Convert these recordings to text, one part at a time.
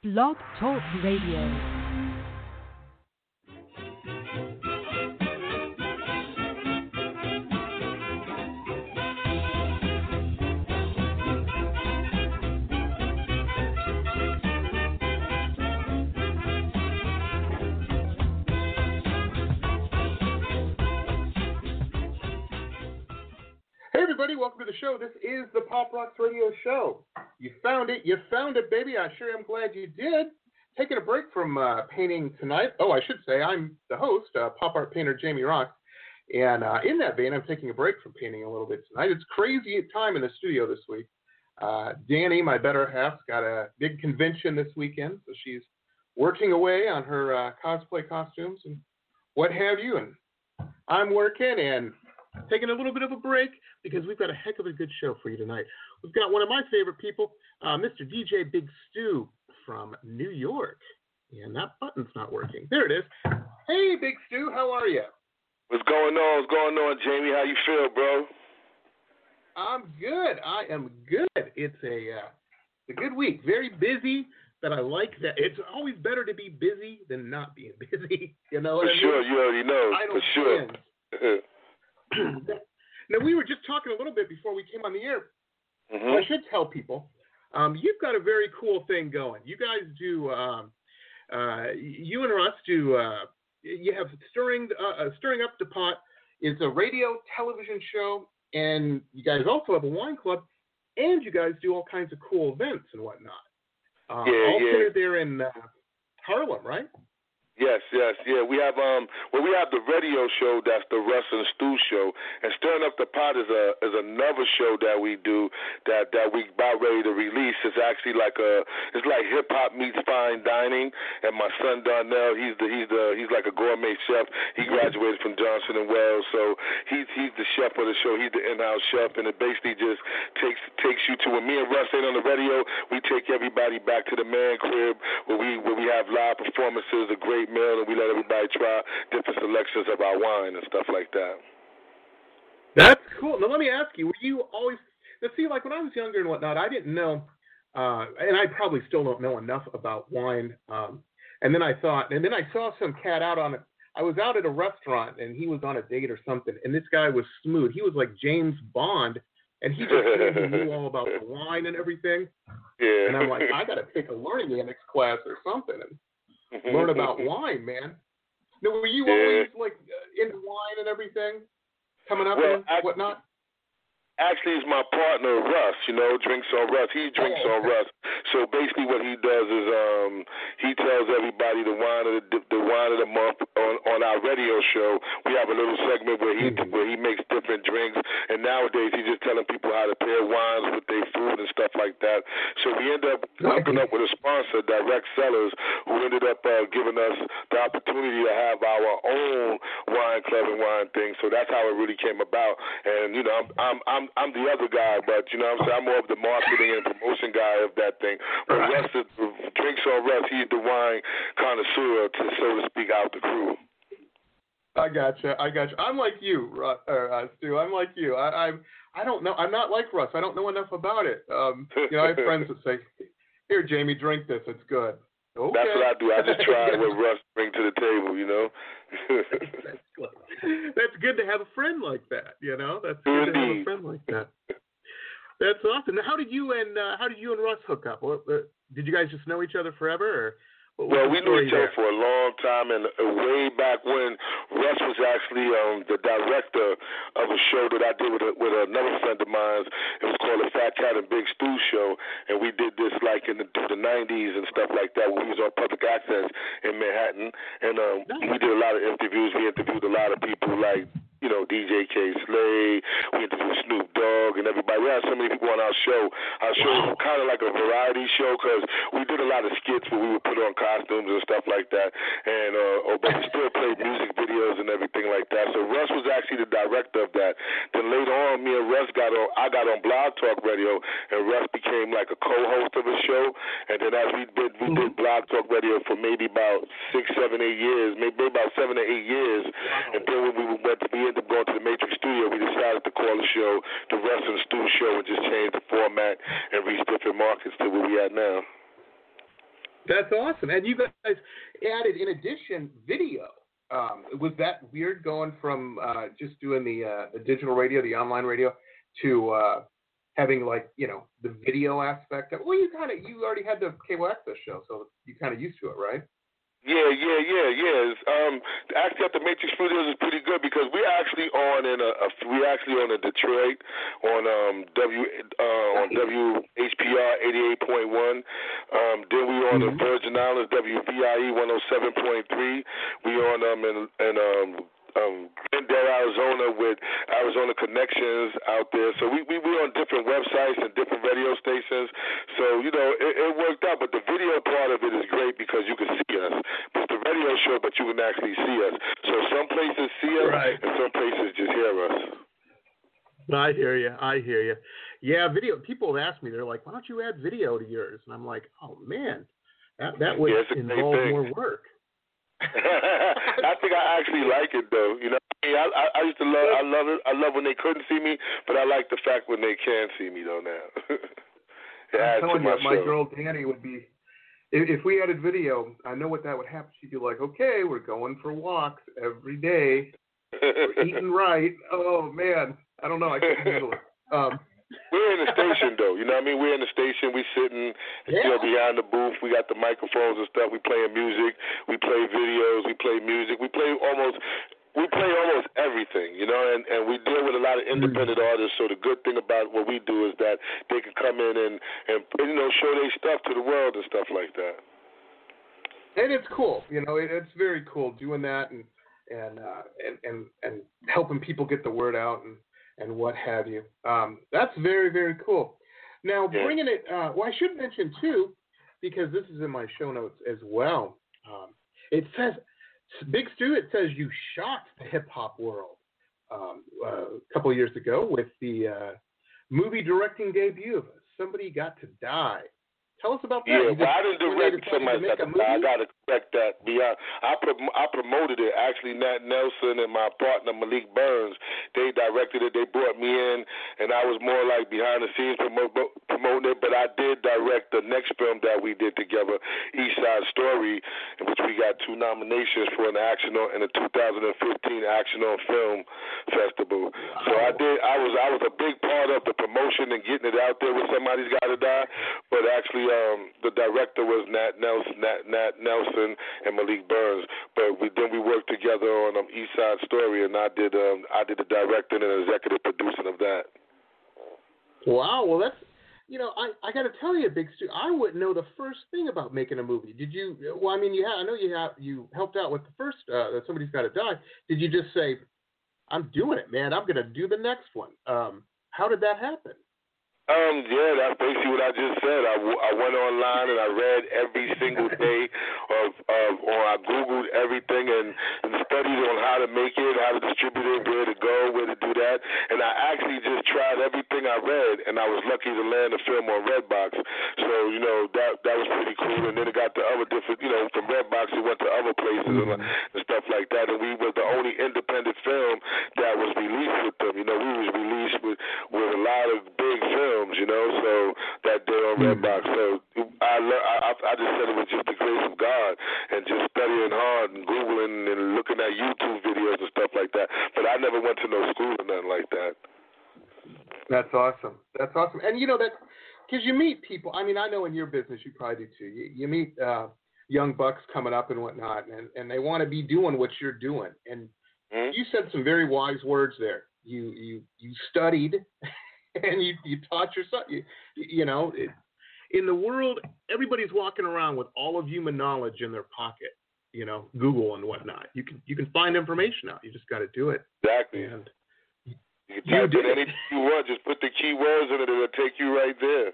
Blog Talk Radio. Welcome to the show. This is the Pop Rocks Radio Show. You found it, baby. I sure am glad you did. Taking a break from painting tonight. Oh, I should say I'm the host, pop art painter Jamie Rocks. And in that vein, I'm taking a break from painting a little bit tonight. It's crazy time in the studio this week. Danny, my better half, got a big convention this weekend, so she's working away on her cosplay costumes and what have you. And I'm working and taking a little bit of a break because we've got a heck of a good show for you tonight. We've got one of my favorite people, Mr. DJ Big Stu from New York. And that button's not working. There it is. Hey, Big Stu, how are you? What's going on? What's going on, Jamie? How you feel, bro? I'm good. I am good. It's a good week. Very busy, but I like that. It's always better to be busy than not being busy. You know what I mean? For sure. You already know. For sure. Now, we were just talking a little bit before we came on the air. Mm-hmm. I should tell people, you've got a very cool thing going. You guys do, you and Russ do, you have Stirring Up the Pot. It's a radio, television show, and you guys also have a wine club, and you guys do all kinds of cool events and whatnot. Centered there in Harlem, right? Yes. We have the radio show that's the Russ and Stu show, and Stirring Up the Pot is another show that we do that we about ready to release. It's actually it's like hip hop meets fine dining. And my son Darnell, he's like a gourmet chef. He graduated from Johnson and Wales, so he's the chef of the show. He's the in-house chef, and it basically just takes you to when me and Russ ain't on the radio. We take everybody back to the man crib where we have live performances, a great meal, and we let everybody try different selections of our wine and stuff like that. That's cool. Now let me ask you: were you always? Let's see, like when I was younger and whatnot, I didn't know, and I probably still don't know enough about wine. And then I saw some cat out on it. I was out at a restaurant and he was on a date or something, and this guy was smooth. He was like James Bond, and he just knew all about the wine and everything. Yeah. And I'm like, I got to take a learning annex class or something. Learn about wine, man. Now, were you always like into wine and everything, coming up and whatnot? Actually, it's my partner Russ. Drinks on Russ. He drinks on Russ. So basically, what he does is he tells everybody the wine of the month on our radio show. We have a little segment where he makes different drinks, and nowadays he's just telling people how to pair wines with their food and stuff like that. So we end up hooking up with a sponsor, Direct Sellers, who ended up giving us the opportunity to have our own wine club and wine thing. So that's how it really came about. And I'm the other guy, but you know what I'm saying? I'm more of the marketing and promotion guy of that thing. But Russ drinks on Russ. He's the wine connoisseur, so to speak, out the crew. I gotcha. I'm like you, Stu. I'm like you. I don't know. I'm not like Russ. I don't know enough about it. I have friends that say, "Here, Jamie, drink this. It's good." Okay. That's what I do. I just try what Russ brings to the table, That's good to have a friend like that, That's good to have a friend like that. That's awesome. Now, how did you and Russ hook up? Did you guys just know each other forever, or Well, we knew each other for a long time, and way back when Russ was actually the director of a show that I did with another friend of mine. It was called the Fat Cat and Big Stu Show, and we did this like through the 90s and stuff like that when we was on public access in Manhattan, and we did a lot of interviews. We interviewed a lot of people like DJ K. Slade. We interviewed Snoop Dogg and everybody. We had so many people on our show. Our show was kind of like a variety show because we did a lot of skits where we would put on costumes and stuff like that, and but we still played music videos and everything like that. So Russ was actually the director of that. Then later on, me and Russ I got on Blog Talk Radio, and Russ became like a co-host of a show. And then as we did Blog Talk Radio for maybe about 6, 7, 8 years, maybe about 7 to 8 years, and then when we ended up going to the Matrix Studio, we decided to call the show the Russ and Stu Show and just change the format and reach different markets to where we at now. That's awesome. And you guys added, in addition, video. Was that weird going from just doing the digital radio, the online radio, to having the video aspect of? Well, you already had the cable access show, so you kind of used to it, right? Yeah. Actually, at the Matrix Studios is pretty good because we're actually on in Detroit on WHPR 88.1. Then we on the Virgin Islands WVIE 107.3. We on Glendale, Arizona, with Arizona Connections out there. So we on different websites and different radio stations. So, it worked out. But the video part of it is great because you can see us. It's the radio show, but you can actually see us. So some places see us, right, and some places just hear us. I hear you. Yeah, video. People have asked me, they're like, why don't you add video to yours? And I'm like, oh, man, that would involve more work. I think I actually like it though. I used to love it. I love when they couldn't see me, but I like the fact when they can see me though now. I'm telling you, my girl Danny would be. If we added video, I know what that would happen. She'd be like, "Okay, we're going for walks every day. We're eating right." Oh man, I don't know. I couldn't handle it. We're in the station, though. You know what I mean? We're in the station. We sitting, behind the booth. We got the microphones and stuff. We playing music. We play videos. We play music. We play almost everything, and we deal with a lot of independent artists. So the good thing about what we do is that they can come in and show their stuff to the world and stuff like that. And it's cool. It's very cool doing that and helping people get the word out and what have you. That's very, very cool. Now, bringing it, I should mention, too, because this is in my show notes as well, it says, Big Stu, it says you shocked the hip-hop world a couple of years ago with the movie directing debut of Somebody Got to Die. Tell us about that. Yeah, I didn't direct Somebody Got to Die. I got to correct that. I promoted it. Actually, Nat Nelson and my partner Malik Burns, they directed it. They brought me in, and I was more like behind the scenes promoting it. But I did direct the next film that we did together, East Side Story, in which we got 2 nominations for an action in the 2015 Action on Film Festival. So I was a big part of the promotion and getting it out there with Somebody's Got to Die. But actually, the director was Nat Nelson and Malik Burns, but we worked together on East Side Story, and I did the directing and executive producing of that. Wow, well that's I got to tell you, Big Stu, I wouldn't know the first thing about making a movie. Did you? Well, I mean, I know you helped out with the first Somebody's Got to Die. Did you just say, I'm doing it, man? I'm going to do the next one. How did that happen? That's basically what I just said. I went online and I read every single day or I Googled everything and studied on how to make it, how to distribute it, where to go, where to do that. And I actually just tried everything I read, and I was lucky to land a film on Redbox. So, that was pretty cool. And then it got to other different, from Redbox it went to other places and stuff like that. And we were the only independent film that was released with them. We was released with a lot of big films. So that day on Redbox. So I just said it was just the grace of God and just studying hard and Googling and looking at YouTube videos and stuff like that. But I never went to no school or nothing like that. That's awesome. And that because you meet people. I mean, I know in your business you probably do too. You meet young bucks coming up and whatnot, and they want to be doing what you're doing. And you said some very wise words there. You studied. And you taught yourself, in the world, everybody's walking around with all of human knowledge in their pocket, Google and whatnot. You can find information out. You just got to do it. Exactly. And you can type in anything you want. Just put the keywords in it, it'll take you right there.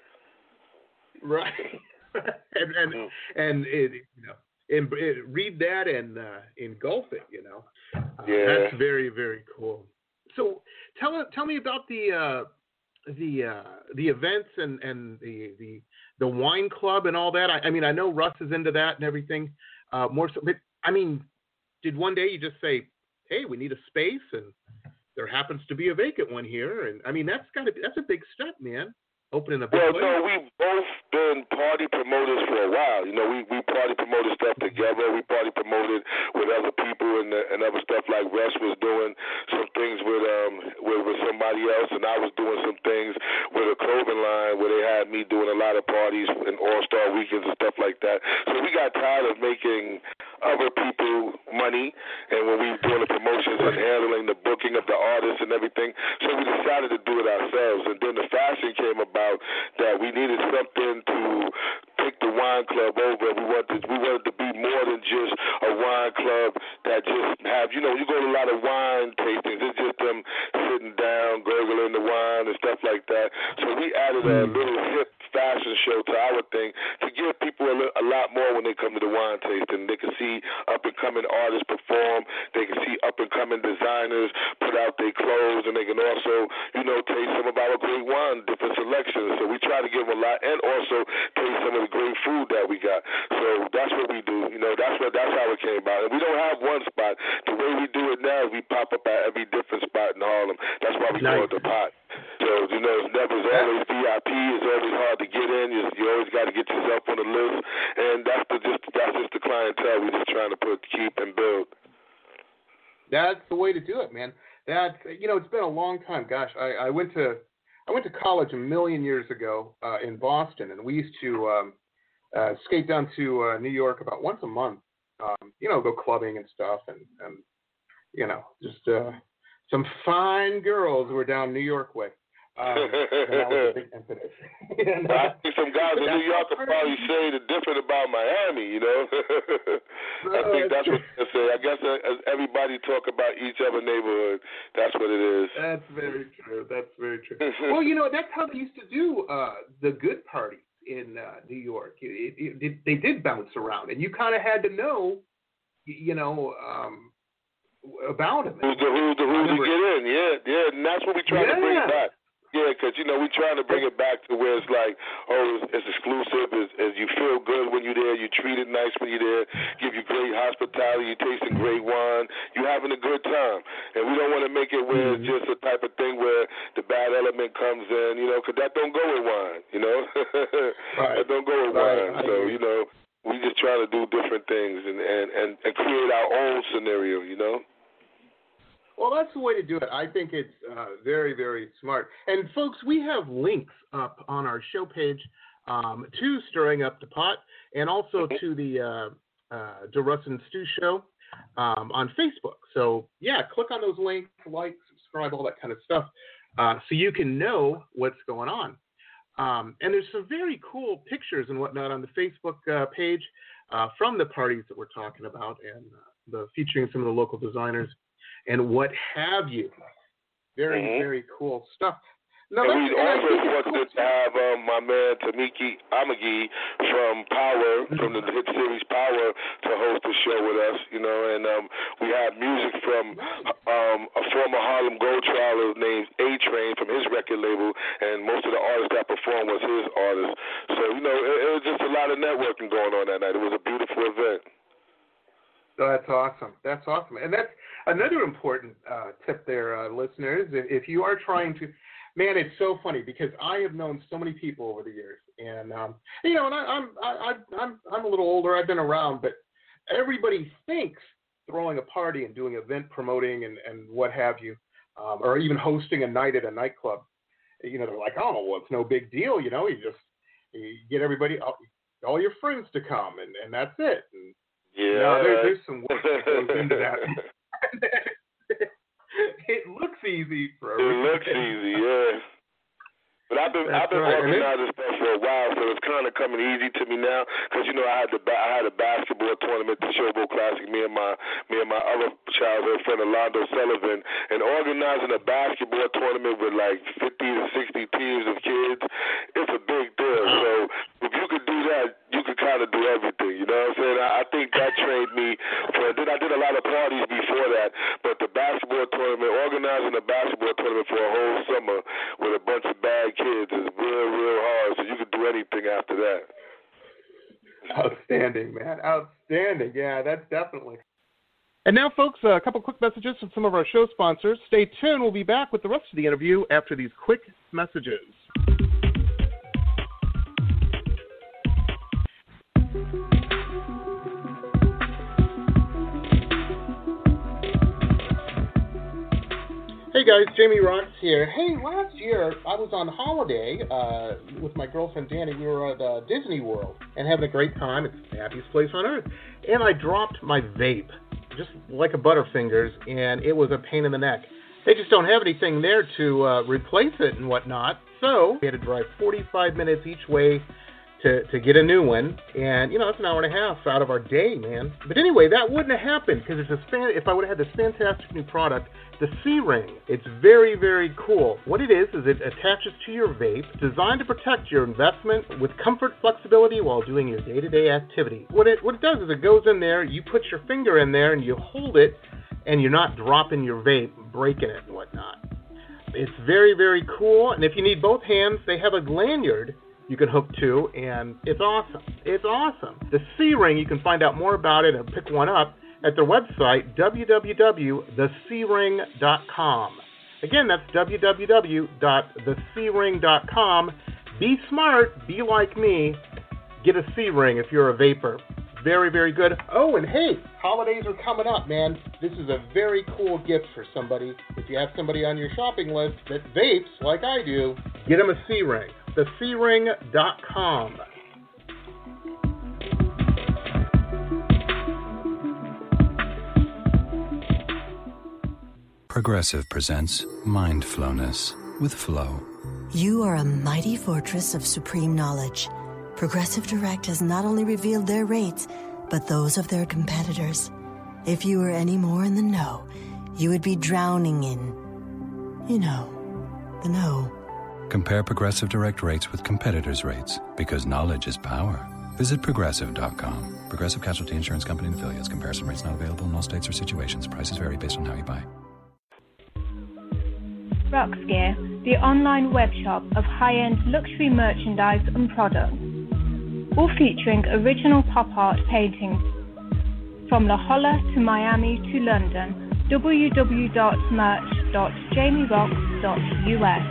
Right. and read that and engulf it. That's very, very cool. So tell me about the events and the wine club and all that. I mean, I know Russ is into that and everything more so. But I mean, did one day you just say, "Hey, we need a space," and there happens to be a vacant one here? And I mean, that's a big step, man. opening a big Well, place? no, we've both been party promoters for a while. You know, we party promoted stuff together. We party promoted with other people and other stuff like Russ was doing some things with somebody else, and I was doing some things with a clothing line where they had me doing a lot of parties and all-star weekends and stuff like that. So we got tired of making other people money, and when we were doing the promotions and handling the booking of the artists and everything, so we decided to do it ourselves. And then the fashion came about that we needed something to pick the wine club over. We wanted to be more than just a wine club that just have, you know, you go to a lot of wine tastings, it's just them sitting down, gurgling the wine and stuff like that. So we added a little hip fashion show to our thing to give people a lot more when they come to the wine tasting. They can see up-and-coming artists perform. They can see up-and-coming designers put out their clothes, and they can also, you know, taste some of our great wine, different selections. So we try to give them a lot, and also taste some of the great food that we got. So that's what we do. You know, that's how it came about. And we don't have one spot. The way we do it now is we pop up at every different spot in Harlem. That's why we call it the Pot. So, you know, it's always VIP. It's always hard to get in. You always got to get yourself on the list. And that's just the clientele we're just trying to keep and build. That's the way to do it, man. That's, you know, it's been a long time. Gosh, I went to college a million years ago in Boston, and we used to skate down to New York about once a month. You know, go clubbing and stuff, and you know, just some fine girls were down New York way. And that was a big impetus. I think some guys in New York could probably say the different about Miami, you know. I think that's what they say. I guess as everybody talk about each other neighborhood, that's what it is. That's very true. That's very true. Well, you know, that's how they used to do the good parties in New York. They did bounce around, and you kind of had to know, you know, about them. Who's to get in? Yeah, and that's what we try to bring back. Yeah, because, you know, we're trying to bring it back to where it's like, oh, it's exclusive. As you feel good when you're there. You treated nice when you're there. Give you great hospitality. You're tasting great wine. You're having a good time. And we don't want to make it where it's just a type of thing where the bad element comes in, you know, because that don't go with wine, you know. That don't go with wine. So, you know, we just try to do different things and create our own scenario, you know. Well, that's the way to do it. I think it's very, very smart. And, folks, we have links up on our show page to Stirring Up the Pot and also to the DeRuss and Stu Show on Facebook. So, yeah, click on those links, like, subscribe, all that kind of stuff, so you can know what's going on. And there's some very cool pictures and whatnot on the Facebook page from the parties that we're talking about and featuring some of the local designers and what have you. Very, very cool stuff. No, and we also wanted to have my man Tamiki Amagi from Power, from the hit series Power, to host the show with us, you know, and we have music from a former Harlem Globetrotter named A-Train from his record label, and most of the artists that performed was his artists. So, you know, it was just a lot of networking going on that night. It was a beautiful event. That's awesome. That's awesome. And that's another important tip there, listeners. If you are trying to, man, it's so funny because I have known so many people over the years, and you know, and I'm a little older. I've been around, but everybody thinks throwing a party and doing event promoting and what have you, or even hosting a night at a nightclub, you know, they're like, oh, well, it's no big deal. You know, you get everybody, all your friends to come, and that's it. And, yeah, no, there's some work that goes into that. It looks ezy for everyone. It looks easy, yeah. But I've been organizing stuff for a while, so it's kind of coming easy to me now. Because you know, I had a basketball tournament, the Showboat Classic. Me and my other childhood friend, Alonzo Sullivan, and organizing a basketball tournament with like 50 to 60 teams of kids. It's a big deal. So if you could do that, you could kind of do everything. You know what I'm saying? I think that trained me. Then I did a lot of parties before that, but the basketball tournament, organizing a basketball tournament for a whole summer with a bunch of bad kids is real, real hard. So you could do anything after that. Outstanding, man. Outstanding. Yeah, that's definitely. And now, folks, a couple quick messages from some of our show sponsors. Stay tuned. We'll be back with the rest of the interview after these quick messages. Hey guys, Jamie Rocks here. Hey, last year I was on holiday with my girlfriend Danny. We were at Disney World and having a great time. It's the happiest place on earth. And I dropped my vape, just like a Butterfingers, and it was a pain in the neck. They just don't have anything there to replace it and whatnot. So we had to drive 45 minutes each way to get a new one, and it's an hour and a half out of our day, man. But anyway, that wouldn't have happened because if I would have had this fantastic new product, the C-Ring. It's very, very cool. What it is it attaches to your vape, designed to protect your investment with comfort, flexibility while doing your day-to-day activity. What it does is it goes in there, you put your finger in there, and you hold it, and you're not dropping your vape, breaking it and whatnot. It's very, very cool, and if you need both hands, they have a lanyard you can hook to, and it's awesome. It's awesome. The C-Ring, you can find out more about it and pick one up at their website, www.thecring.com. Again, that's www.thecring.com. Be smart, be like me, get a C-Ring if you're a vapor. Very, very good. Oh, and hey, holidays are coming up, man. This is a very cool gift for somebody. If you have somebody on your shopping list that vapes like I do, get them a C-Ring. thecring.com. Progressive presents Mindfulness with Flow. You are a mighty fortress of supreme knowledge. Progressive Direct has not only revealed their rates, but those of their competitors. If you were any more in the know, you would be drowning in, the know. Compare Progressive Direct rates with competitors' rates, because knowledge is power. Visit Progressive.com. Progressive Casualty Insurance Company and affiliates. Comparison rates not available in all states or situations. Prices vary based on how you buy. Rocks Gear, the online web shop of high-end luxury merchandise and products, all featuring original pop art paintings from La Jolla to Miami to London. www.merch.jamierocks.us.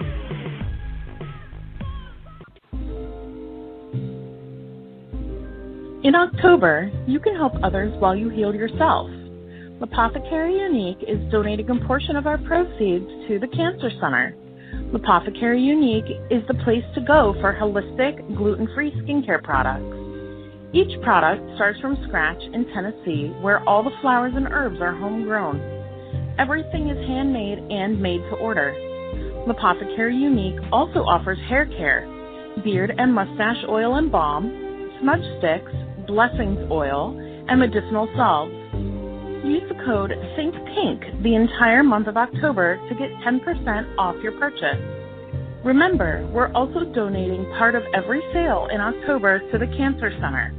In October, you can help others while you heal yourself. Apothecary Unique is donating a portion of our proceeds to the Cancer Center. Apothecary Unique is the place to go for holistic, gluten-free skincare products. Each product starts from scratch in Tennessee, where all the flowers and herbs are homegrown. Everything is handmade and made to order. Apothecary Unique also offers hair care, beard and mustache oil and balm, smudge sticks, blessings oil, and medicinal salves. Use the code ThinkPink the entire month of October to get 10% off your purchase. Remember, we're also donating part of every sale in October to the Cancer Center.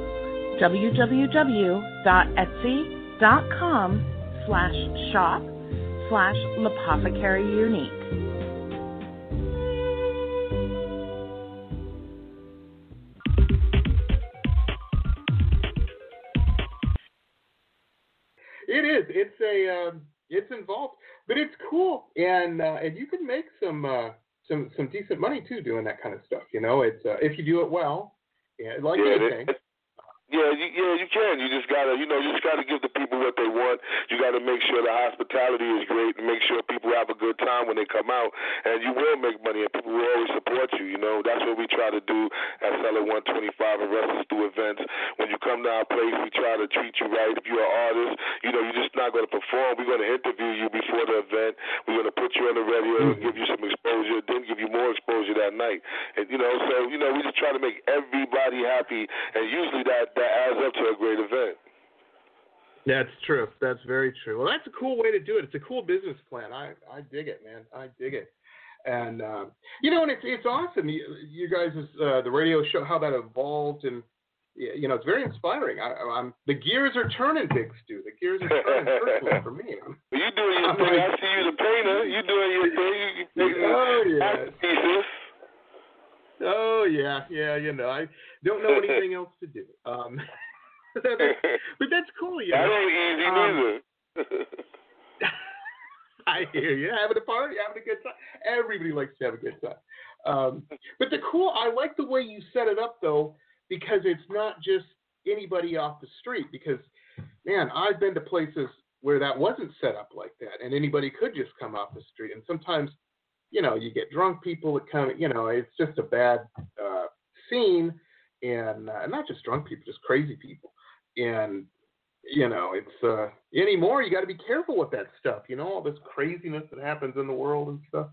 www.etsy.com/shop/L'Apothecary Unique. It is. It's involved, but it's cool, and you can make some decent money too doing that kind of stuff. It's if you do it well, like anything. Yeah, you can. You just gotta give the people what they want. You gotta make sure the hospitality is great and make sure people have a good time when they come out, and you will make money, and people will always support you. That's what we try to do at Cellar 125 and Wrestlers Do events. When you come to our place, we try to treat you right. If you're an artist, you're just not going to perform. We're going to interview you before the event. We're going to put you on the radio and give you some exposure, then give you more exposure that night. And so we just try to make everybody happy, and usually that adds up to a great event. That's true. That's very true. Well, that's a cool way to do it. It's a cool business plan. I dig it, man. I dig it. And and it's awesome. You guys, the radio show, how that evolved, and it's very inspiring. The gears are turning, Big Stu. The gears are turning personally for me. You doing your thing. I see you, the painter. You doing your thing. Oh yeah. Pieces. Oh yeah. I don't know anything else to do. But that's cool. That ain't easy neither. I hear you. Having a party, having a good time. Everybody likes to have a good time. But I like the way you set it up, though, because it's not just anybody off the street. Because, man, I've been to places where that wasn't set up like that, and anybody could just come off the street. And sometimes, you know, you get drunk people that come, you know, it's just a bad scene, and not just drunk people, just crazy people. And, you know, it's anymore, you got to be careful with that stuff, you know, all this craziness that happens in the world and stuff.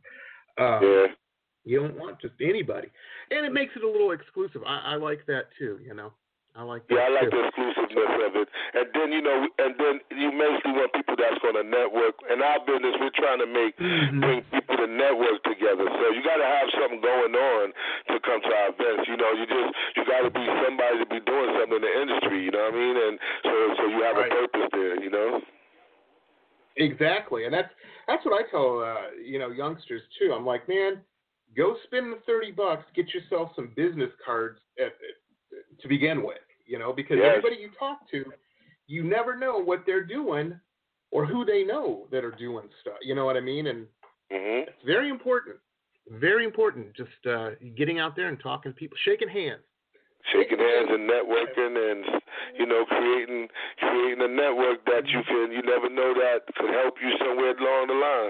You don't want just anybody. And it makes it a little exclusive. I like that too, you know. I like that. Yeah, I like too. the exclusiveness of it. And then, you know, you mostly want people that's going to network. In our business, we're trying to bring people to network together. So you got to have something going on to come to our events. You know, you got to be somebody to be doing something in the industry, you know what I mean? And so you have a purpose there, you know? Exactly. And that's what I tell, you know, youngsters too. I'm like, man, go spend the $30, get yourself some business cards to begin with. You know, because everybody you talk to, you never know what they're doing or who they know that are doing stuff. You know what I mean? And it's very important. Very important. Just getting out there and talking to people, shaking hands. Shaking hands and networking and, you know, creating a network that you never know that could help you somewhere along the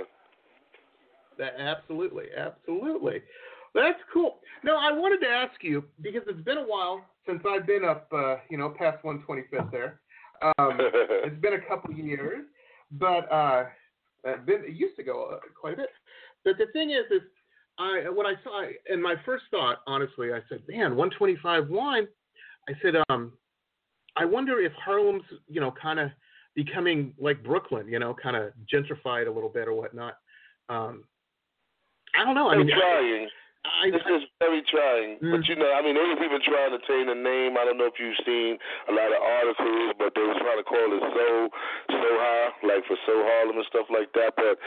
line. Absolutely. That's cool. No, I wanted to ask you, because it's been a while since I've been up, you know, past 125th there. It's been a couple of years, but it used to go quite a bit. But the thing is when I saw, and my first thought, honestly, I said, man, 125 wine. I said, I wonder if Harlem's, you know, kind of becoming like Brooklyn, you know, kind of gentrified a little bit or whatnot. I don't know. I mean, trying. This is very trying. But, you know, I mean, they've even trying to change the name. I don't know if you've seen a lot of articles, but they was trying to call it Soha, like for So Harlem and stuff like that. But,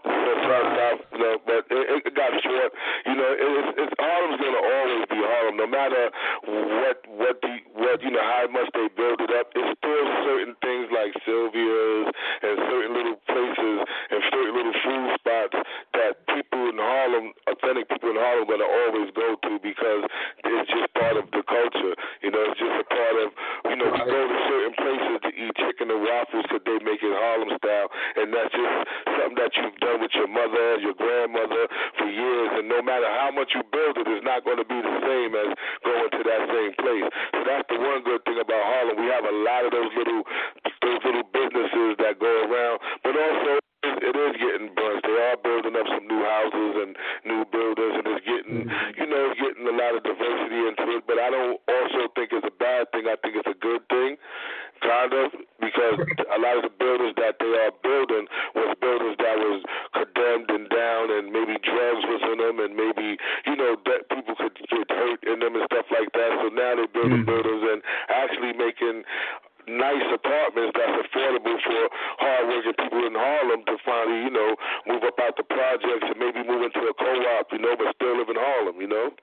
you know, but it got short. You know, Harlem's going to always be Harlem, no matter what you know, how much they build it up. It's still certain things like Sylvia's and certain little places and certain little food spots that people in Harlem, authentic people in Harlem, going to always go to, because it's just part of the culture. You know, it's just a part of, you know, you go to certain places to eat chicken and waffles because they make it Harlem style, and that's just something that you've done with your mother, your grandmother for years, and no matter how much you build it, it's not going to be the same as going to that same place. So that's the one good thing about Harlem. We have a lot of those little businesses that go around, but also it is getting bunched. They are building up some new houses and new buildings, and it's getting, you know, it's getting a lot of diversity into it. But I don't also think it's a bad thing. I think it's a good thing, kind of, because a lot of the buildings that they are building was buildings that was condemned and down, and maybe drugs was in them, and maybe, you know, that people could get hurt in them and stuff like that. So now they're building buildings and actually making nice apartments that's affordable for hard-working people in Harlem to finally, you know, move up out the projects and maybe move into a co-op, you know, but still live in Harlem, you know?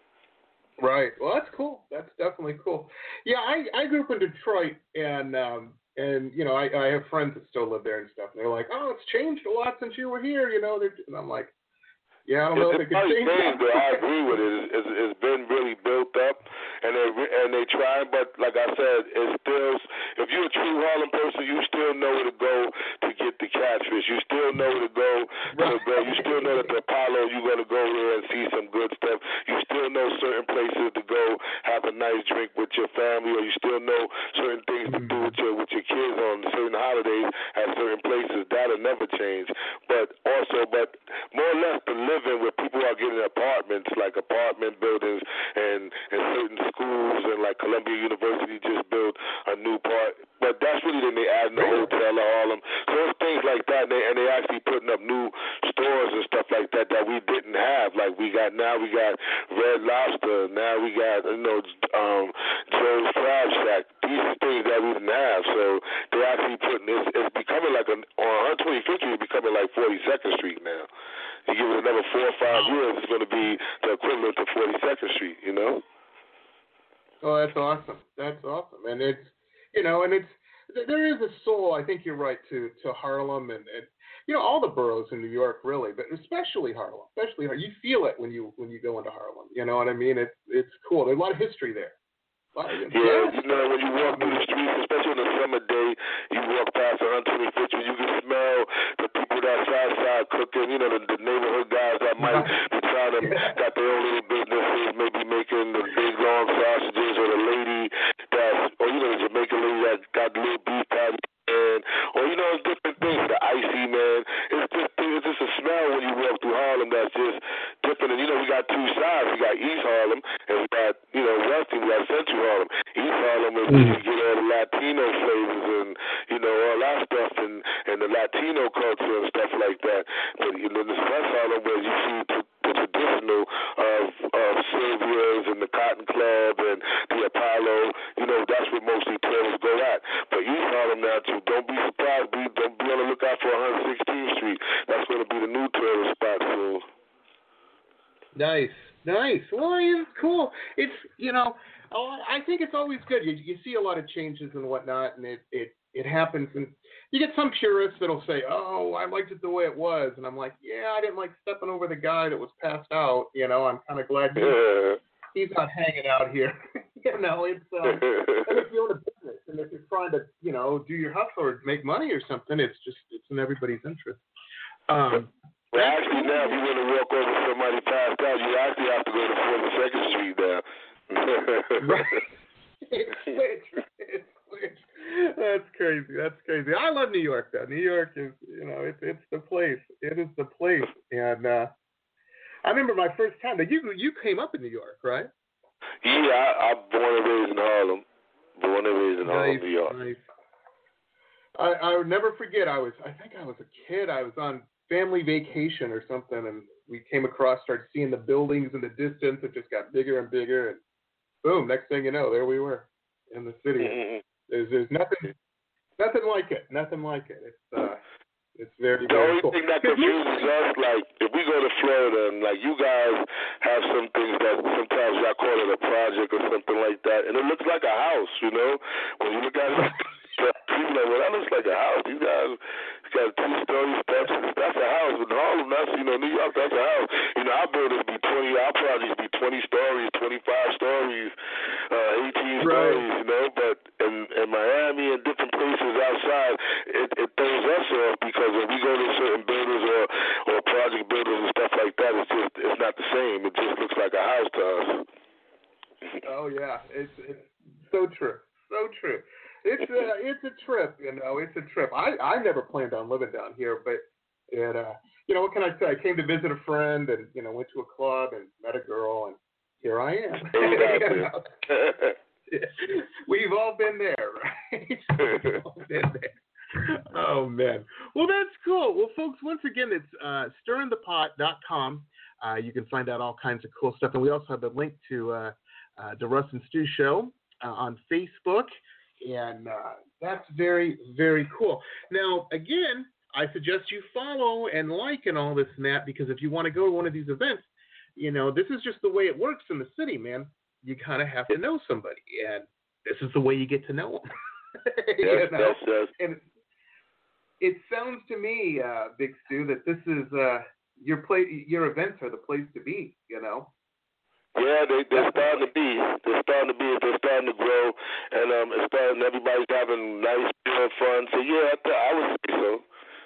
Right. Well, that's cool. That's definitely cool. Yeah, I grew up in Detroit, and you know, I have friends that still live there and stuff, and they're like, oh, it's changed a lot since you were here, you know? And I'm like, yeah, I don't know if it could change. I agree with it. It's been really built up, and they try. But like I said, it's still, if you're a true Harlem person, you still know where to go to get the catfish. You still know where to go. You still know that the Apollo, you're going to go there and see some good stuff. You still know certain places to go have a nice drink with your family, or you still know certain things to do with your kids on certain holidays at certain places. That'll never change. But more or less the living where people are getting apartments, like apartment buildings, and certain schools, and like Columbia University just built a new part. But that's really then they adding the hotel of Harlem. So it's things like that, and they actually putting up new stores and stuff like that we didn't have. Like we got Red Lobster, now we got, you know, Joe's Crab Shack. These are things that we didn't have. So they're actually putting this. It's becoming like on 125th Street, it's becoming like 42nd Street now. You give it another 4 or 5 years, it's going to be the equivalent to 42nd Street, you know? Oh, that's awesome. That's awesome. And it's, you know, and there is a soul, I think you're right, to Harlem and you know, all the boroughs in New York, really, but especially Harlem. You feel it when you go into Harlem. You know what I mean? It's cool. There's a lot of history there. Yeah, you know, when you walk through the streets, especially on a summer day, you walk past 125th Street, you looking, you know, the neighborhood guys that might be trying to got their own little businesses, maybe making the big long sausages, or the lady or you know, the Jamaican lady that got the little beef patty. Or, you know, it's different things. The icy, man. It's just a smell when you walk through Harlem that's just different. And, you know, we got two sides. We got East Harlem, and we got, you know, West, and we got Central Harlem. East Harlem is where you get all the Latino flavors and, you know, all that stuff, and the Latino culture and stuff like that. But, you know, this West Harlem where you see the traditional of Sylvia's and the Cotton Club and the Apollo, you know, that's where mostly tourists go at. But East Harlem now, too, don't be surprised. Don't be on the lookout for 116th Street. That's going to be the new tourist spot soon. Nice. Well, it's cool. It's, you know, I think it's always good. You see a lot of changes and whatnot, and it happens. And you get some purists that'll say, oh, I liked it the way it was. And I'm like, yeah, I didn't like stepping over the guy that was passed out. You know, I'm kind of glad he's not hanging out here. You know, it's and if you own a business and if you're trying to, you know, do your hustle or make money or something, it's in everybody's interest. Well, actually, now if you want to walk over somebody passed out, you actually have to go to 42nd Street now. Right. It's switch. That's crazy. I love New York, though. New York is, you know, it's the place. It is the place. And I remember my first time. You came up in New York, right? Yeah, I'm born and raised in Harlem. New York. Nice. I would never forget. I think I was a kid. I was on family vacation or something, and we came across, started seeing the buildings in the distance. It just got bigger and bigger, and boom! Next thing you know, there we were in the city. Mm-hmm. There's nothing like it. Nothing like it. It's very, very cool. The only thing that confuses us, like, if we go to Florida and, like, you guys have some things that sometimes y'all call it a project or something like that, and it looks like a house, you know? When you look at it, people are like, well, that looks like a house. You guys got 2-story steps. That's a house. In Harlem, that's, you know, New York, that's a house. You know, our buildings be 20, our projects be 20 stories, 25 stories, 18 stories, you know? But in Miami and different places outside, it throws us off because when we go to certain buildings or project buildings and stuff like that, it's not the same. It just looks like a house to us. Oh yeah, it's so true. It's a trip, you know. It's a trip. I never planned on living down here, but you know, what can I say? I came to visit a friend, and you know, went to a club and met a girl, and here I am. We've all been there, right? We've all been there. Oh man. Well, that's cool. Well, folks, once again, it's stirringthepot.com. You can find out all kinds of cool stuff, and we also have a link to the Russ and Stu Show on Facebook. And that's very, very cool. Now, again, I suggest you follow and like and all this and that, because if you want to go to one of these events, you know, this is just the way it works in the city, man. You kind of have to know somebody, and this is the way you get to know them. Yes, you know? yes. And it sounds to me, Big Stu, that this is your events are the place to be, you know. Yeah, they're starting to be. They're starting to grow, and it's starting. Everybody's having nice, fun. So yeah, I would say so.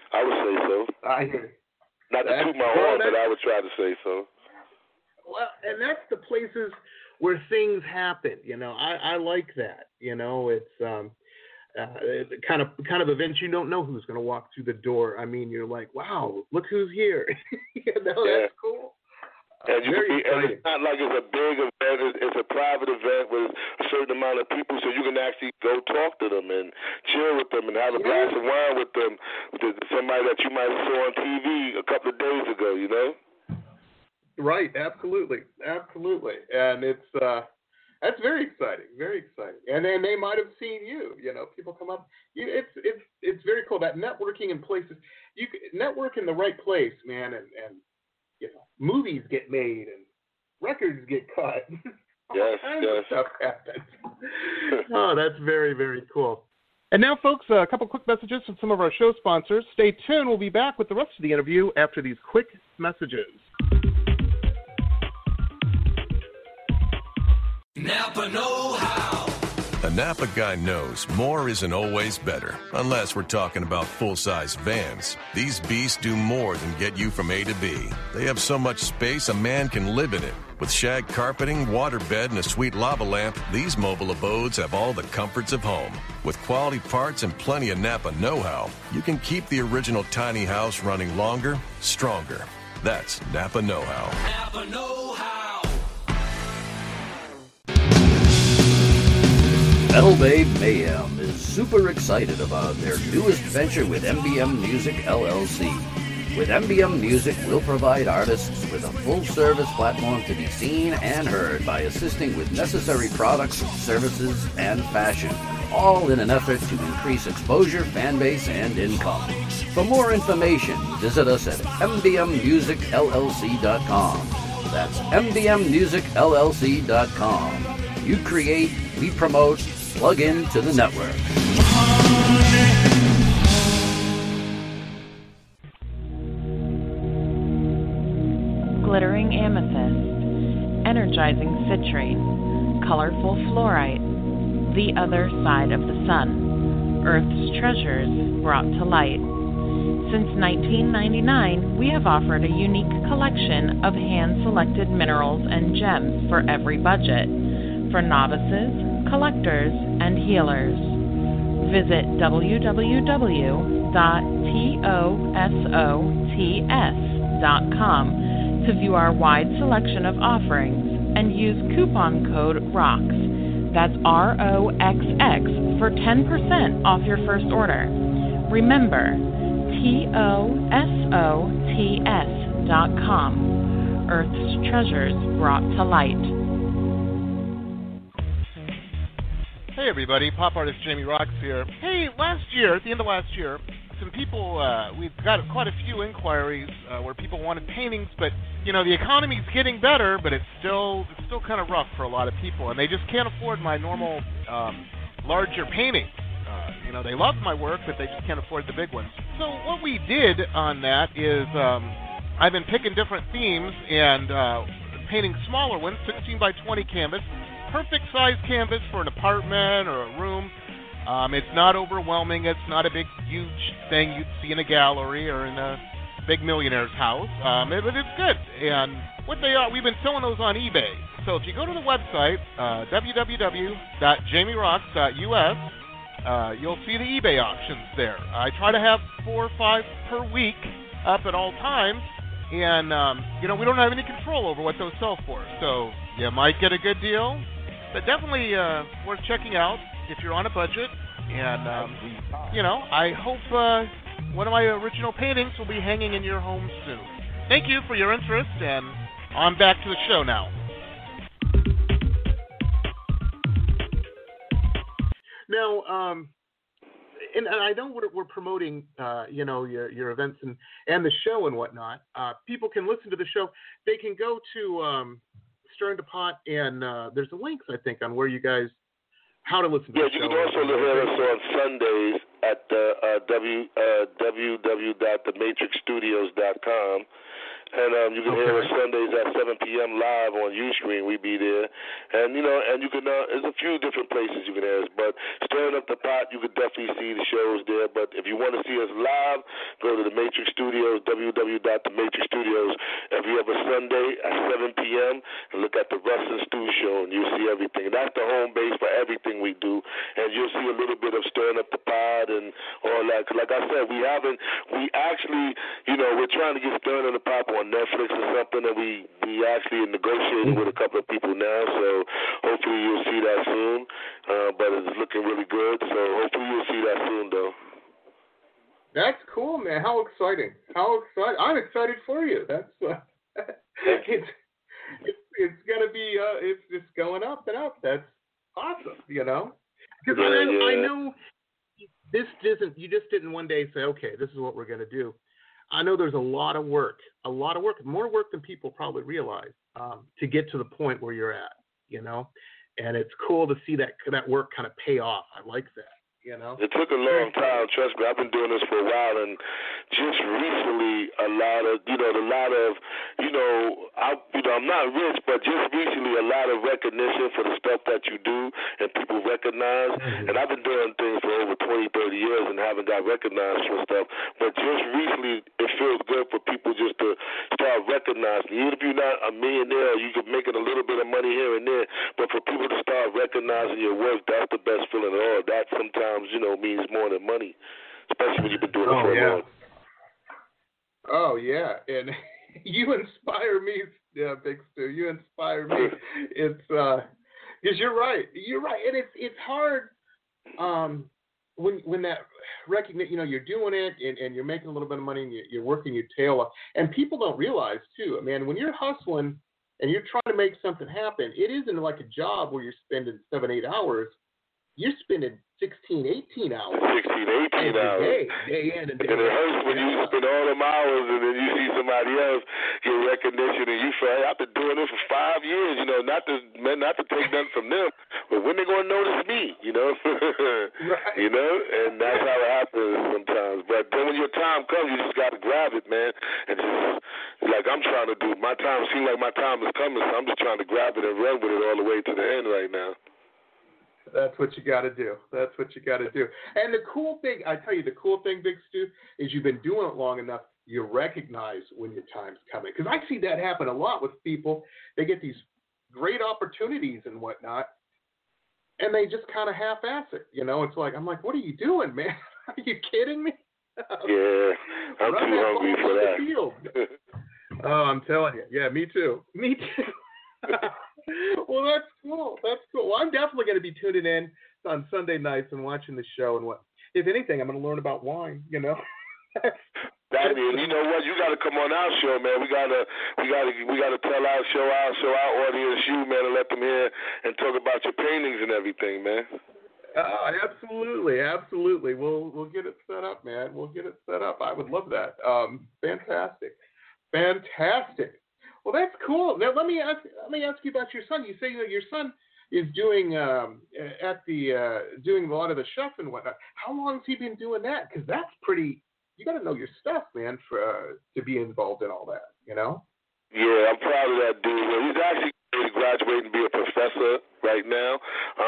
I hear. Not to toot my horn, but I would try to say so. Well, and that's the places where things happen. You know, I like that. You know, it's the kind of events you don't know who's going to walk through the door. I mean, you're like, wow, look who's here. You know, that's cool. And it's not like it's a big event. It's a private event with a certain amount of people, so you can actually go talk to them and chill with them and have a glass of wine with them, with somebody that you might have saw on TV a couple of days ago, you know? Right, absolutely. And it's that's very exciting, And then they might have seen you. You know, people come up. It's very cool. That networking in places, you network in the right place, man, and you know, movies get made and records get cut. All kinds of stuff happens. Oh, that's very, very cool. And now, folks, a couple quick messages from some of our show sponsors. Stay tuned. We'll be back with the rest of the interview after these quick messages. Napa know-how. A Napa guy knows more isn't always better, unless we're talking about full-size vans. These beasts do more than get you from A to B. They have so much space a man can live in it. With shag carpeting, waterbed, and a sweet lava lamp, these mobile abodes have all the comforts of home. With quality parts and plenty of Napa know-how, you can keep the original tiny house running longer, stronger. That's Napa know-how. Napa know-how. Metal Babe Mayhem is super excited about their newest venture with MBM Music LLC. With MBM Music, we'll provide artists with a full-service platform to be seen and heard by assisting with necessary products, services, and fashion, all in an effort to increase exposure, fan base, and income. For more information, visit us at mbmmusicllc.com. That's mbmmusicllc.com. You create, we promote, plug into the network. Glittering amethyst, energizing citrine, colorful fluorite, the other side of the sun, Earth's treasures brought to light. Since 1999, we have offered a unique collection of hand-selected minerals and gems for every budget, for novices, collectors, and healers. Visit www.tosots.com to view our wide selection of offerings and use coupon code ROXX, that's ROXX, for 10% off your first order. Remember, TOSOTS.com, Earth's treasures brought to light. Hey everybody, pop artist Jamie Roxx here. Hey, at the end of last year, some people, we've got quite a few inquiries where people wanted paintings, but the economy's getting better, but it's still kind of rough for a lot of people, and they just can't afford my normal larger paintings. They love my work, but they just can't afford the big ones. So what we did on that is I've been picking different themes and painting smaller ones, 16 by 20 canvas, perfect size canvas for an apartment or a room. It's not overwhelming. It's not a big, huge thing you'd see in a gallery or in a big millionaire's house. But it's good. And what they are, we've been selling those on eBay. So if you go to the website, www.jamieroxx.us, you'll see the eBay auctions there. I try to have 4 or 5 per week up at all times. And, we don't have any control over what those sell for. So you might get a good deal, but definitely worth checking out if you're on a budget. And, I hope one of my original paintings will be hanging in your home soon. Thank you for your interest, and on back to the show now. Now, and I know we're promoting, your events and the show and whatnot. People can listen to the show. They can go to Stirring the Pot, and there's a link, I think, on where you guys, how to listen to the show. Yeah, you can also hear us on Sundays at www.thematrixstudios.com. And you can hear us Sundays at 7 p.m. live on Uscreen. We be there. And, and you can, there's a few different places you can hear us. But Stirring Up the Pot, you can definitely see the shows there. But if you want to see us live, go to The Matrix Studios, www.thematrixstudios, every other Sunday at 7 p.m. and look at the Russ and Stu show, and you'll see everything. And that's the home base for everything we do. And you'll see a little bit of Stirring Up the Pot and all that. 'Cause like I said, we're trying to get Stirring Up the Pot on Netflix or something, and we actually are negotiating with a couple of people now, so hopefully you'll see that soon. But it's looking really good, so hopefully you'll see that soon, though. That's cool, man. How exciting! I'm excited for you. That's it's gonna be it's just going up and up. That's awesome, because I know this isn't. You just didn't one day say, okay, this is what we're gonna do. I know there's a lot of work, more work than people probably realize to get to the point where you're at, and it's cool to see that work kind of pay off. I like that, you know. It took a long time. Trust me, I've been doing this for a while, and just recently, I'm not rich, but just recently, a lot of recognition for the stuff that you do and people recognize. And I've been doing things for over 20, 30 years and haven't got recognized for stuff. But just recently, it feels good for people just to start recognizing. Even if you're not a millionaire, you can make a little bit of money here and there. But for people to start recognizing your work, that's the best feeling of all. That sometimes, means more than money, especially when you've been doing it for a long. Oh, yeah. And you inspire me, Big Stu. You inspire me. It's because you're right. You're right. And it's hard when that recognition, you're doing it and you're making a little bit of money and you're working your tail off. And people don't realize, too, man, when you're hustling and you're trying to make something happen, it isn't like a job where you're spending 7-8 hours. You're spending 16, 18 hours. 16, 18 hours. Day in and day out. And it hurts when you spend all them hours and then you see somebody else get recognition and you feel, hey, I've been doing this for 5 years, not to take nothing from them, but when they going to notice me, Right. And that's how it happens sometimes. But then when your time comes, you just got to grab it, man, and just, like I'm trying to do. My time seems like my time is coming, so I'm just trying to grab it and run with it all the way to the end right now. That's what you got to do. That's what you got to do. And the cool thing, I tell you, Big Stu, is you've been doing it long enough, you recognize when your time's coming. Because I see that happen a lot with people. They get these great opportunities and whatnot, and they just kind of half-ass it. It's like, I'm like, what are you doing, man? Are you kidding me? Yeah, I'm too hungry for that. Oh, I'm telling you. Yeah, me too. Well, that's cool. Well, I'm definitely going to be tuning in on Sunday nights and watching the show. And if anything, I'm going to learn about wine. You know what? You got to come on our show, man. We got to tell our audience you, man, and let them hear and talk about your paintings and everything, man. Absolutely. We'll get it set up, man. We'll get it set up. I would love that. Fantastic. Well, that's cool. Now let me ask you about your son. You say that your son is doing doing a lot of the chef and whatnot. How long has he been doing that? Because that's pretty. You got to know your stuff, man, to be involved in all that. Yeah, I'm proud of that dude. He's actually going to graduate and be a professor right now.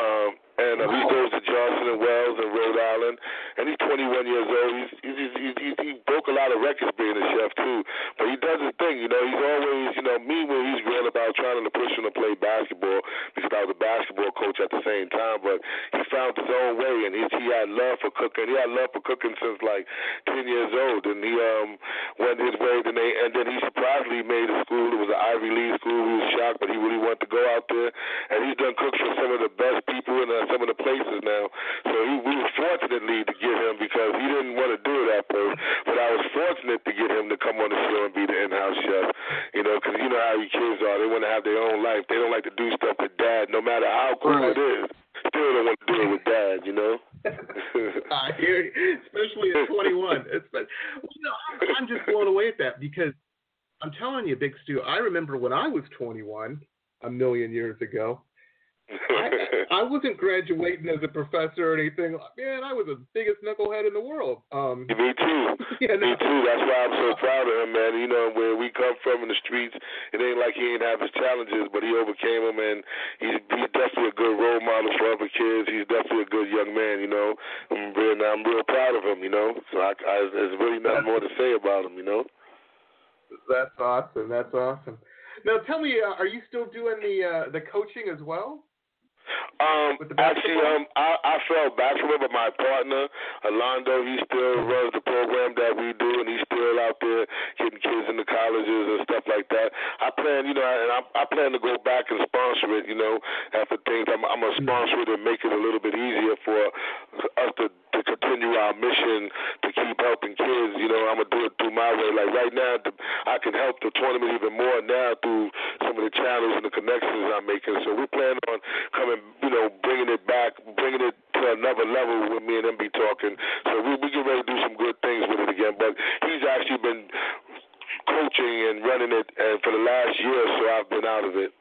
He goes to Johnson & Wells in Rhode Island, and he's 21 years old. He broke a lot of records being a chef, too. But he does his thing, He's always, me when he's real about trying to push him to play basketball because I was a basketball coach at the same time. But he found his own way, and he had love for cooking. He had love for cooking since, 10 years old. And he went his way, and then he surprisingly made a school. It was an Ivy League school. We was shocked, but he really wanted to go out there. And he's done cooks for some of the best people in some of the places now. So we were fortunately to get him because he didn't want to do it at first. But I was fortunate to get him to come on the show and be the in-house chef. Because you know how you kids are. They want to have their own life. They don't like to do stuff with dad, no matter how cool it is. Still don't want to do it with dad, I hear you, especially at 21. I'm just blown away at that because I'm telling you, Big Stu, I remember when I was 21 a million years ago. I wasn't graduating as a professor or anything. Man, I was the biggest knucklehead in the world. Me too. Me too. That's why I'm so proud of him, man. Where we come from in the streets, it ain't like he ain't have his challenges, but he overcame them, and he's definitely a good role model for other kids. He's definitely a good young man, I'm real proud of him, So there's really nothing more to say about him, That's awesome. Now, tell me, are you still doing the coaching as well? Actually, I fell back from it, but my partner, Alando, he still runs the program that we do, and he's still out there getting kids into colleges and stuff like that. I plan, and I plan to go back and sponsor it, after things. I'm going to sponsor it and make it a little bit easier for us to continue our mission to keep helping kids. I'm going to do it through my way. Like right now, I can help the tournament even more now through some of the channels and the connections I'm making. So we plan on coming, bringing it back, bringing it to another level with me and him be talking. So we get ready to do some good things with it again. But he's actually been coaching and running it for the last year, so I've been out of it.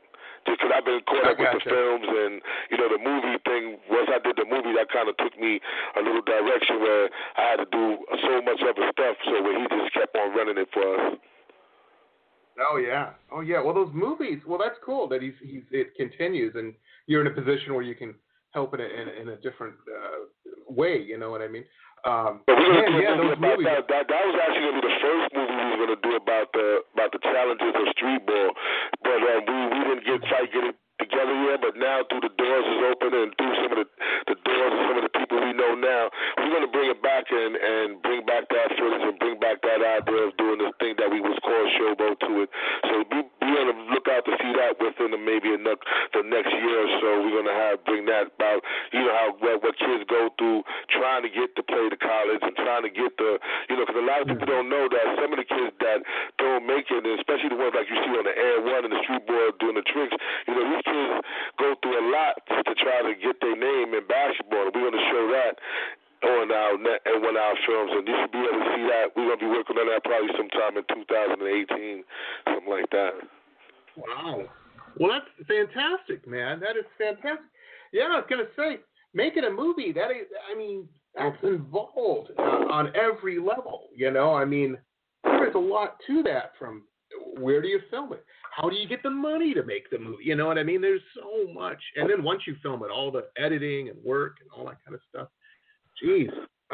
because I've been caught up with the films and, the movie thing. Once I did the movie, that kind of took me a little direction where I had to do so much other stuff, so where he just kept on running it for us. Oh yeah. Well, those movies. Well, that's cool that it continues, and you're in a position where you can help in a different way. You know what I mean? But we're gonna do a movie about that was actually gonna be the first movie we were gonna do about the challenges of street ball, but we didn't quite get it together yet. But now, through the doors is open, and through some of the doors of some of the people we know now, we're gonna bring it back and bring back that footage and bring back that idea of doing this thing that we was called Showboat to it. So be on the lookout to see that within maybe the next year or so. We're gonna bring that about what kids go through trying to get to play the college and trying to get because a lot of people don't know that some of the kids that don't make it, and especially the ones like you see on the Air One and the street ball doing the tricks, these kids go through a lot to try to get their name in basketball. And we're going to show that on our films, and you should be able to see that. We're going to be working on that probably sometime in 2018, something like that. Wow. Well, that's fantastic, man. That is fantastic. Yeah, I was going to say, making a movie, that's involved on every level, I mean, there is a lot to that, from where do you film it? How do you get the money to make the movie? You know what I mean? There's so much. And then once you film it, all the editing and work and all that kind of stuff. Jeez.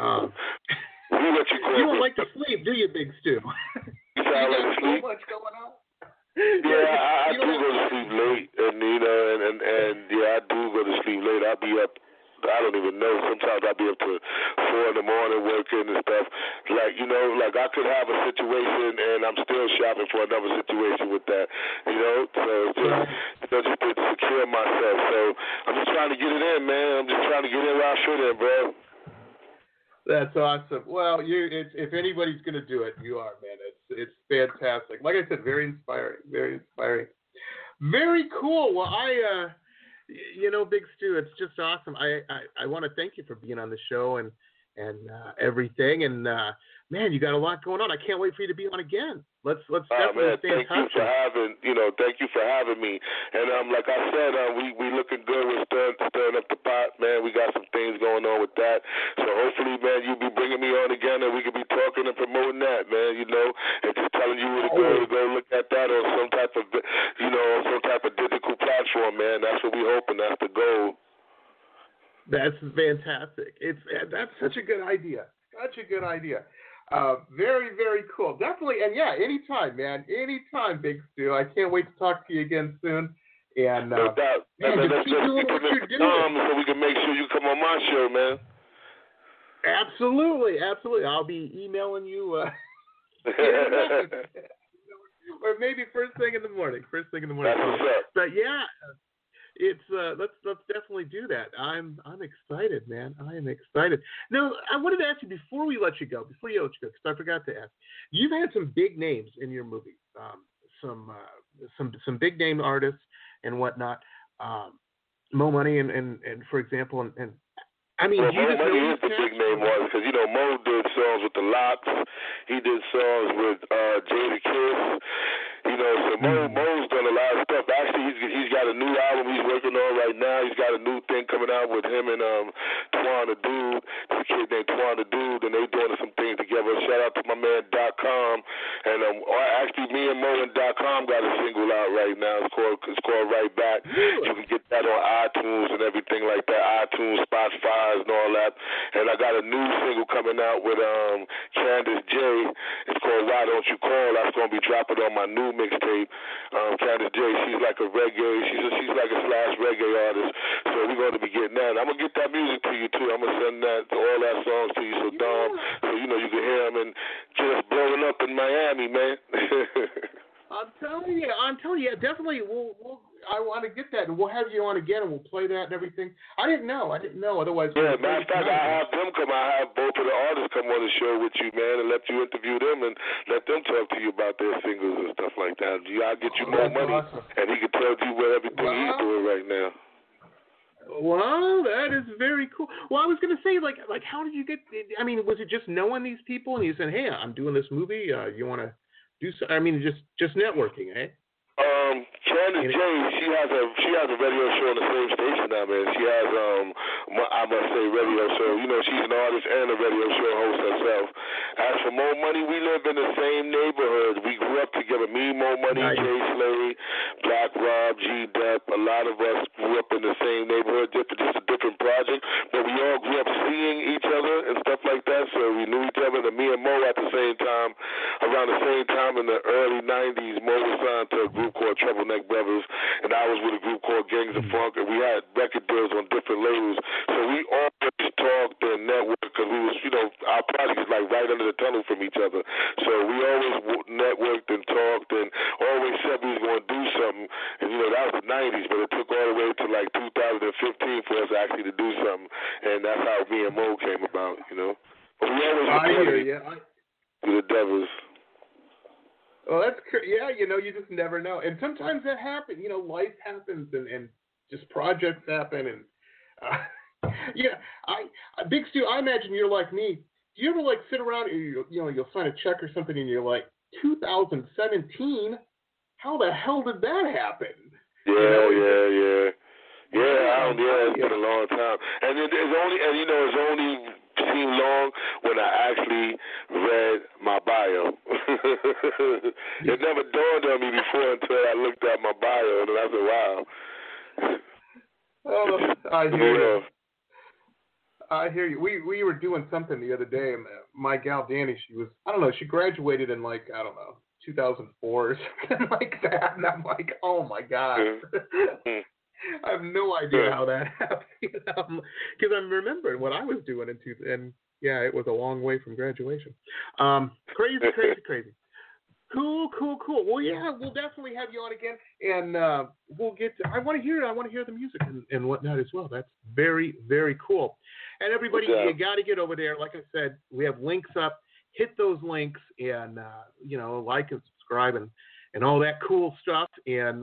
You don't like to sleep, do you, Big Stu? You got so much going on. Yeah, I do go to sleep late, and I do go to sleep late. I'll be up. I don't even know. Sometimes I'll be up to 4 in the morning working and stuff. Like I could have a situation and I'm still shopping for another situation with that. So just to secure myself. So I'm just trying to get it in, man. I'm just trying to get in where I fit in, bro. That's awesome. Well, if anybody's gonna do it, you are, man. It's fantastic. Like I said, very inspiring. Very inspiring. Very cool. Well, Big Stu, it's just awesome. I want to thank you for being on the show and everything. And man, you got a lot going on. I can't wait for you to be on again. Let's definitely stay in touch. Thank you for having me. And like I said, we looking good. We're stirring up the pot, man. We got some things going on with that. So hopefully, man, you'll be bringing me on again, and we can be talking and promoting that, man. And just telling you where to go look at that on some type of digital platform, man. That's what we hoping. That's the goal. That's fantastic. That's such a good idea. Such a good idea. Very, very cool. Definitely. And yeah, anytime, man. Anytime, Big Stu. I can't wait to talk to you again soon. And no doubt. Let's keep doing what you're doing. So we can make sure you come on my show, man. Absolutely. I'll be emailing you. Or maybe first thing in the morning. That's what's up. But yeah. It's let's definitely do that. I'm excited, man. I am excited. Now, I wanted to ask you before you let you go, because I forgot to ask. You've had some big names in your movie, some big name artists and whatnot. Mo Money and for example, and I mean, Mo Money is the big name artist because Mo did songs with the Lox. He did songs with Jadakiss. So Mo's done a lot of stuff. Actually, he's got a new album he's working on right now. He's got a new thing coming out with him and Twan the Dude. This kid named Twan the Dude, and they doing some things together. Shout out to my man .com. And actually, me and Mo and .com got a single out right now. It's called Right Back. You can get that on iTunes and everything like that. iTunes, Spotify, and all that. And I got a new single coming out with Candace J. It's called Why Don't You Call. That's gonna be dropping on my new mixtape. Candace J, she's like a reggae, she's like a / reggae artist. So we're going to be getting that. I'm going to get that music to you too. I'm going to send all that songs to you, so Dom, so you can hear them and get us blowing up in Miami, man. I'm telling you, definitely. I want to get that, and we'll have you on again, and we'll play that and everything. I didn't know. Otherwise, yeah. Matter of fact, I have them come. I have both of the artists come on the show with you, man, and let you interview them and let them talk to you about their singles and stuff like that. I'll get you more money, awesome. And he can tell you what everything he's doing right now. Wow, that is very cool. Well, I was going to say, like, how did you get? I mean, was it just knowing these people, and you said, "Hey, I'm doing this movie. You want to do so?" I mean, just networking, eh? Candace J, she has a radio show on the same station now, man. She has I must say radio show. You know, she's an artist and a radio show host herself. As for Mo Money, we live in the same neighborhood. We grew up together. Me, Mo Money, nice. Jay Slay, Black Rob, G Dep. A lot of us grew up in the same neighborhood, just a different project, but we all grew up seeing each other and stuff like that. So we knew each other. And me and Mo at the same time, around the same time in the early '90s, Mo was signed to a group called Trouble Neck Brothers, and I was with a group called Gangs of Funk, and we had record deals on different labels. So we always talked and networked because we was, you know, our project is like right under the tunnel from each other. So we always networked and talked and always said we was going to do something. And, you know, that was the 90s, but it took all the way to like 2015 for us actually to do something. And that's how me and Mo came about, you know. But we always recorded the Devils. Well, that's yeah. You know, you just never know, and sometimes that happens. You know, life happens, and just projects happen, and yeah. Big Stu, I imagine you're like me. Do you ever like sit around, and you'll sign a check or something, and you're like, 2017? How the hell did that happen? Yeah. It's been a long time, and it's only seemed long when I actually read my bio. It never dawned on me before until I looked at my bio, and I said, wow. Oh, I hear you. I hear you. We were doing something the other day, and my gal Danny, she graduated in 2004 or something like that, and I'm like, oh my God. I have no idea how that happened, because I'm remembering what I was doing and yeah, it was a long way from graduation. Crazy. Cool. Well, yeah, we'll definitely have you on again, and we'll get. I want to hear the music and whatnot as well. That's very, very cool. And everybody, you got to get over there. Like I said, we have links up. Hit those links and like and subscribe and all that cool stuff. And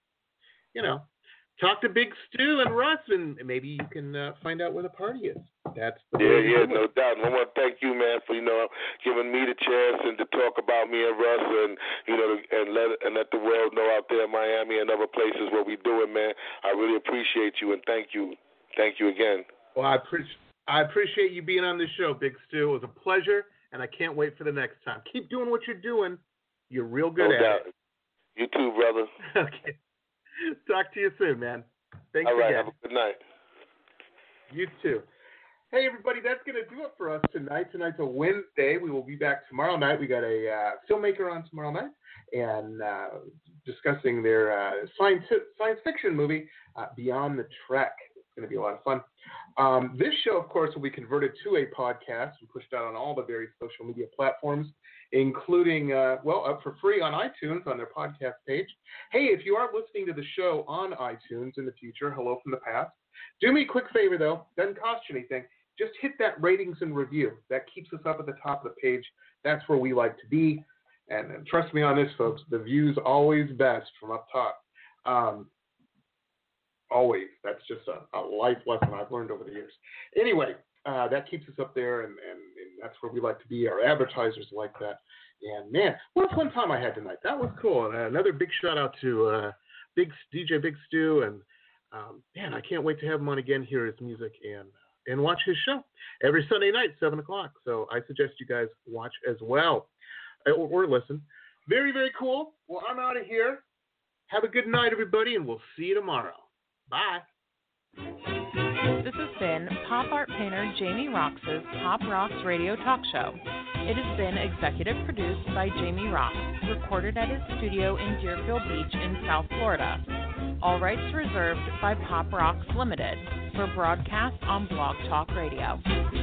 talk to Big Stu and Russ, and maybe you can find out where the party is. That's no doubt. And I want to thank you, man, for giving me the chance and to talk about me and Russ, and and let the world know out there in Miami and other places what we doing, man. I really appreciate you, and thank you again. Well, I appreciate you being on the show, Big Stu. It was a pleasure, and I can't wait for the next time. Keep doing what you're doing. You're real good at it. You too, brother. Okay. Talk to you soon, man. Thanks All right, again. have a good night. You too. Hey, everybody, that's going to do it for us tonight. Tonight's a Wednesday. We will be back tomorrow night. We got a filmmaker on tomorrow night and discussing their science fiction movie, Beyond the Trek. It's going to be a lot of fun. This show, of course, will be converted to a podcast and pushed out on all the various social media platforms, including, up for free on iTunes on their podcast page. Hey, if you are listening to the show on iTunes in the future, hello from the past. Do me a quick favor, though. Doesn't cost you anything. Just hit that ratings and review. That keeps us up at the top of the page. That's where we like to be. And trust me on this, folks, the view's always best from up top. Always. That's just a life lesson I've learned over the years. Anyway, that keeps us up there, and that's where we like to be. Our advertisers like that. And, man, what a fun time I had tonight. That was cool. And another big shout-out to DJ Big Stu. And, man, I can't wait to have him on again, hear his music, and watch his show every Sunday night, 7 o'clock. So I suggest you guys watch as well or listen. Very, very cool. Well, I'm out of here. Have a good night, everybody, and we'll see you tomorrow. Bye. This has been pop art painter Jamie Roxx's Pop Rocks Radio Talk Show. It has been executive produced by Jamie Roxx, recorded at his studio in Deerfield Beach in South Florida. All rights reserved by Pop Rocks Limited for broadcast on Blog Talk Radio.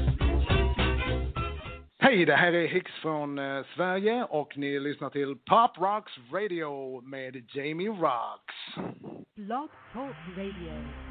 Hej, det här är Hicks från Sverige och ni lyssnar till Pop Rocks Radio med Jamie Roxx. Blog Talk Radio.